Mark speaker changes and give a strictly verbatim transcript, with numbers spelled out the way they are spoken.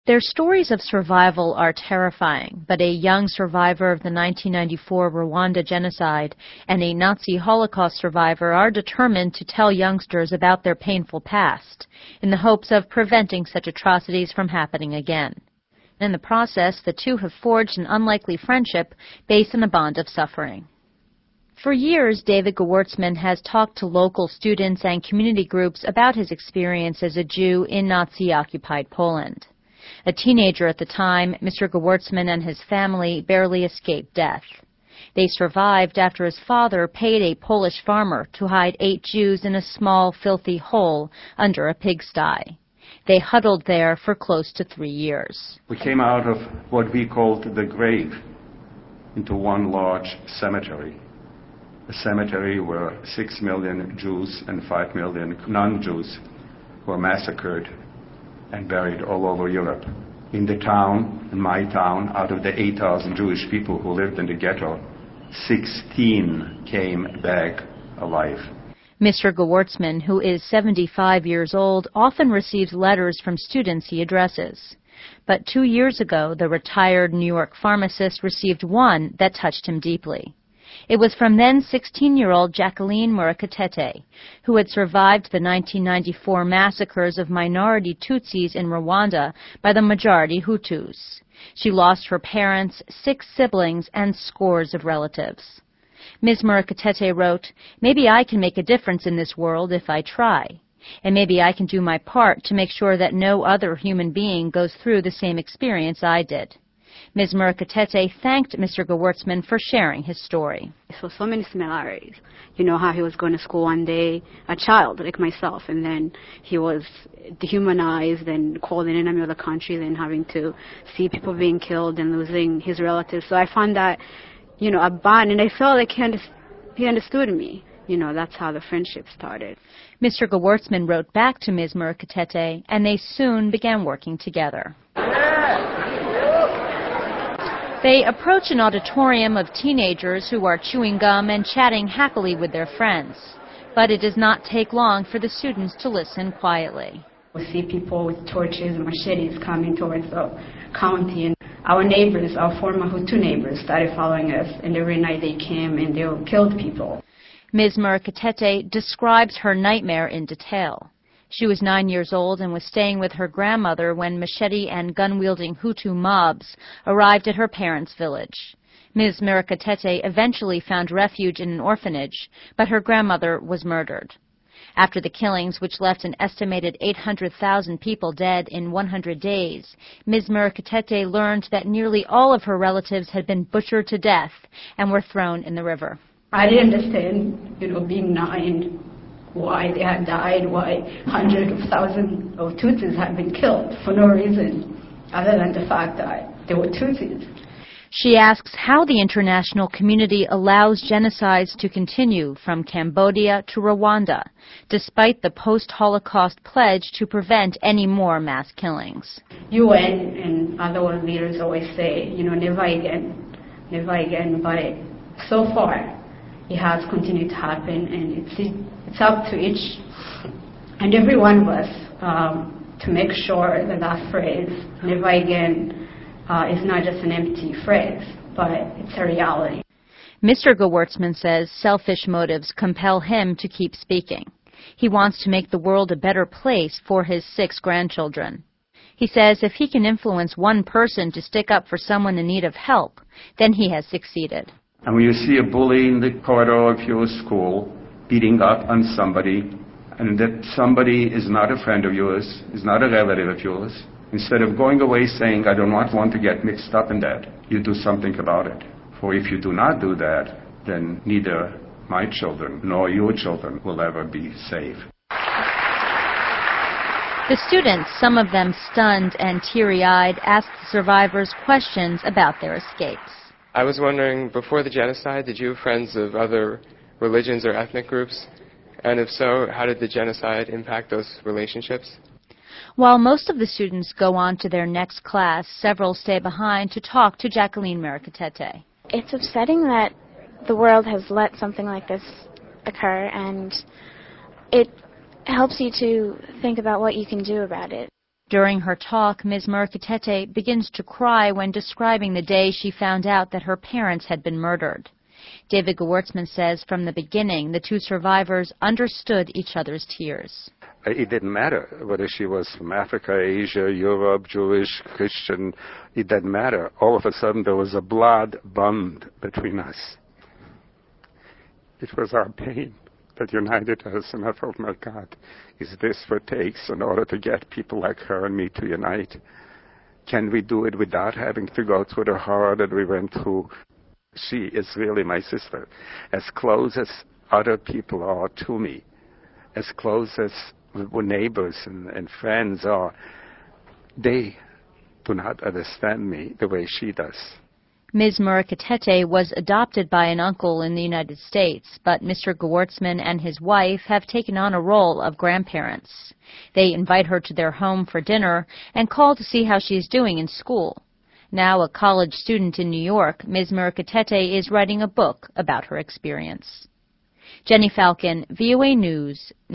Speaker 1: Their stories of survival are terrifying, but a young survivor of the nineteen ninety-four Rwanda genocide and a Nazi Holocaust survivor are determined to tell youngsters about their painful past in the hopes of preventing such atrocities from happening again. In the process, the two have forged an unlikely friendship based on a bond of suffering. For years, David Gewurtzman has talked to local students and community groups about his experience as a Jew in Nazi-occupied Poland. A teenager at the time, Mister Gewurtzman and his family barely escaped death. They survived after his father paid a Polish farmer to hide eight Jews in a small, filthy hole under a pigsty. They huddled there for close to three years.
Speaker 2: We came out of what we called the grave into one large cemetery. A cemetery where six million Jews and five million non-Jews were massacred and buried all over Europe. In the town, in my town, out of the eight thousand Jewish people who lived in the ghetto, sixteen came back alive.
Speaker 1: Mister Gewurtzman, who is seventy-five years old, often receives letters from students he addresses. But two years ago, the retired New York pharmacist received one that touched him deeply. It was from then sixteen-year-old Jacqueline Murekatete, who had survived the nineteen ninety-four massacres of minority Tutsis in Rwanda by the majority Hutus. She lost her parents, six siblings, and scores of relatives. Miz Murekatete wrote, "Maybe I can make a difference in this world if I try. And maybe I can do my part to make sure that no other human being goes through the same experience I did." Miz Murekatete thanked Mister Gewurtzman for sharing his story.
Speaker 3: So, so many similarities. You know how he was going to school one day, a child like myself, and then he was dehumanized and called an enemy of the country, then having to see people being killed and losing his relatives. So I found that, you know, a bond, and I felt like he, under- he understood me. You know, that's how the friendship started.
Speaker 1: Mister Gewurtzman wrote back to Miz Murekatete, and they soon began working together. They approach an auditorium of teenagers who are chewing gum and chatting happily with their friends. But it does not take long for the students to listen quietly.
Speaker 3: We see people with torches and machetes coming towards the county, and our neighbors, our former Hutu neighbors, started following us, and every night they came and they killed people.
Speaker 1: Miz Murekatete describes her nightmare in detail. She was nine years old and was staying with her grandmother when machete and gun-wielding Hutu mobs arrived at her parents' village. Miz Murekatete eventually found refuge in an orphanage, but her grandmother was murdered. After the killings, which left an estimated eight hundred thousand people dead in one hundred days, Miz Murekatete learned that nearly all of her relatives had been butchered to death and were thrown in the river.
Speaker 3: I didn't understand, you know, being nine, why they had died, why hundreds of thousands of Tutsis had been killed for no reason other than the fact that they were Tutsis.
Speaker 1: She asks how the international community allows genocides to continue from Cambodia to Rwanda, despite the post-Holocaust pledge to prevent any more mass killings.
Speaker 3: U N and other world leaders always say, you know, never again, never again, but so far it has continued to happen, and it's it's up to each and every one of us um, to make sure that that phrase, never again, uh, is not just an empty phrase, but it's a reality.
Speaker 1: Mister Gewurtzman says selfish motives compel him to keep speaking. He wants to make the world a better place for his six grandchildren. He says if he can influence one person to stick up for someone in need of help, then he has succeeded.
Speaker 2: And when you see a bully in the corridor of your school beating up on somebody, and that somebody is not a friend of yours, is not a relative of yours, instead of going away saying, I do not want to get mixed up in that, you do something about it. For if you do not do that, then neither my children nor your children will ever be safe.
Speaker 1: The students, some of them stunned and teary-eyed, asked the survivors questions about their escapes.
Speaker 4: I was wondering, before the genocide, did you have friends of other religions or ethnic groups? And if so, how did the genocide impact those relationships?
Speaker 1: While most of the students go on to their next class, several stay behind to talk to Jacqueline Murekatete.
Speaker 5: It's upsetting that the world has let something like this occur, and it helps you to think about what you can do about it.
Speaker 1: During her talk, Miz Murekatete begins to cry when describing the day she found out that her parents had been murdered. David Gewurtzman says from the beginning, the two survivors understood each other's tears.
Speaker 2: It didn't matter whether she was from Africa, Asia, Europe, Jewish, Christian. It didn't matter. All of a sudden, there was a blood bond between us. It was our pain that united us, and I thought, my God, is this what it takes in order to get people like her and me to unite? Can we do it without having to go through the horror that we went through? She is really my sister, as close as other people are to me, as close as neighbors and, and friends are. They do not understand me the way she does.
Speaker 1: Miz Murekatete was adopted by an uncle in the United States, but Mister Gewurtzman and his wife have taken on a role of grandparents. They invite her to their home for dinner and call to see how she is doing in school. Now a college student in New York, Miz Murekatete is writing a book about her experience. Jenny Falcon, V O A News.